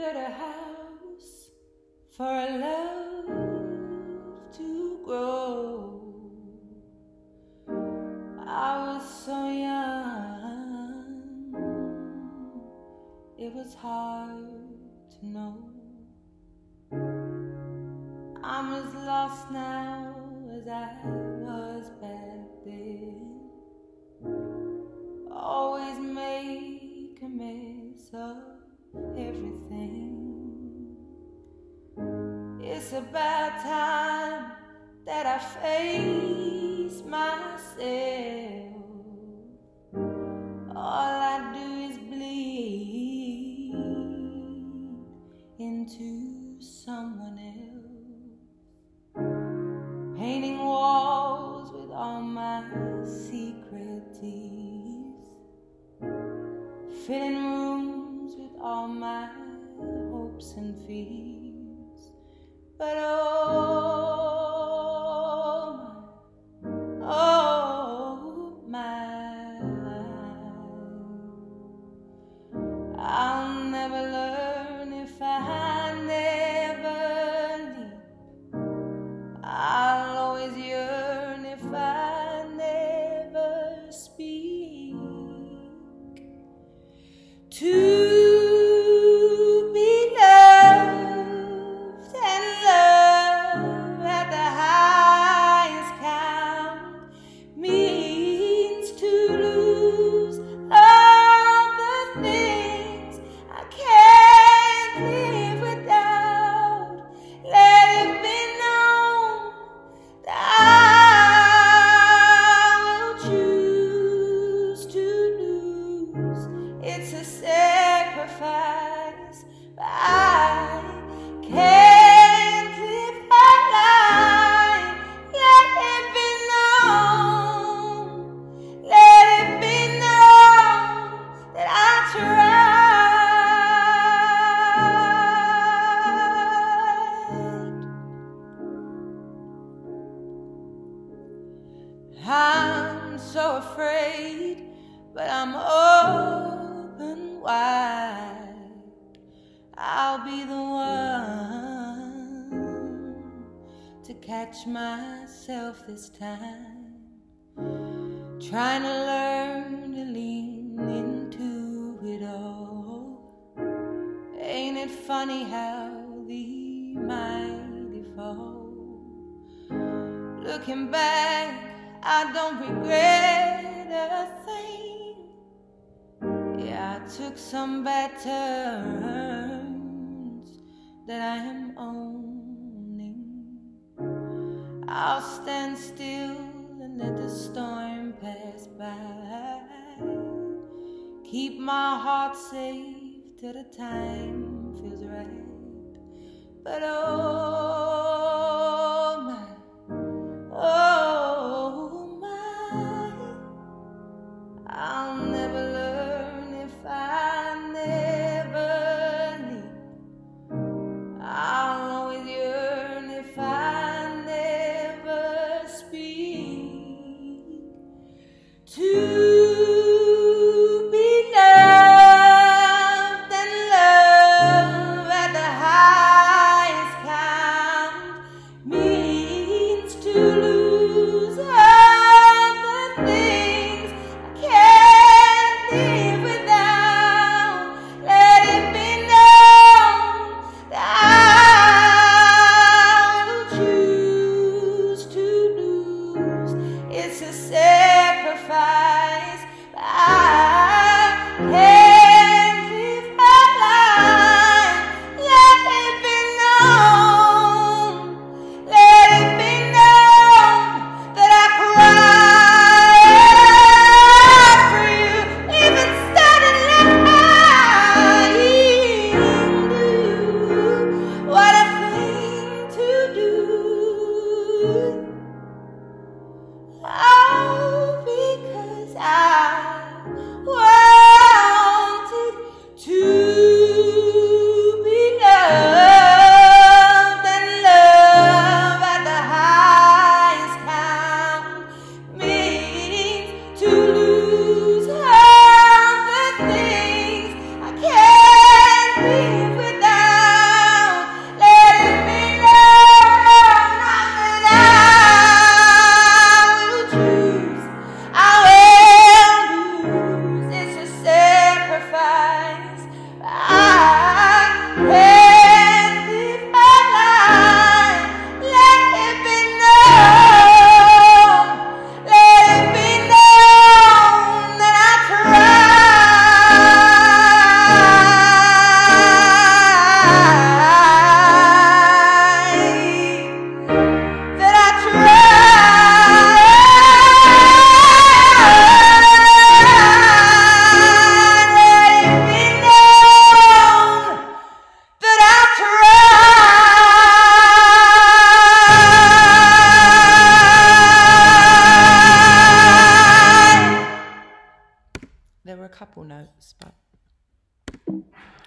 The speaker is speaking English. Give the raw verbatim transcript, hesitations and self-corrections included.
built a house for a love to grow. I was so young, it was hard to know. I'm as lost now as I was back then. Always make a mess of everything. It's about time that I face myself. All I do is bleed into someone else, painting walls with all my secret tears, filling rooms with all my hopes and fears. But oh, oh my, I'll never learn if I never leap. I'll always yearn if I never speak. To it's a sacrifice, but I can't live my life. Let it be known, let it be known that I tried. I'm so afraid, but I'm open wide. I'll be the one to catch myself this time, trying to learn to lean into it all. Ain't it funny how the mighty fall? Looking back, I don't regret a thing. Yeah, I took some bad turns that I am owning. I'll stand still and let the storm pass by. Keep my heart safe till the time feels right. But oh my, oh my, I'll never learn if I never leap. I'll always yearn if I never speak. To be loved and loved at the highest a couple notes, but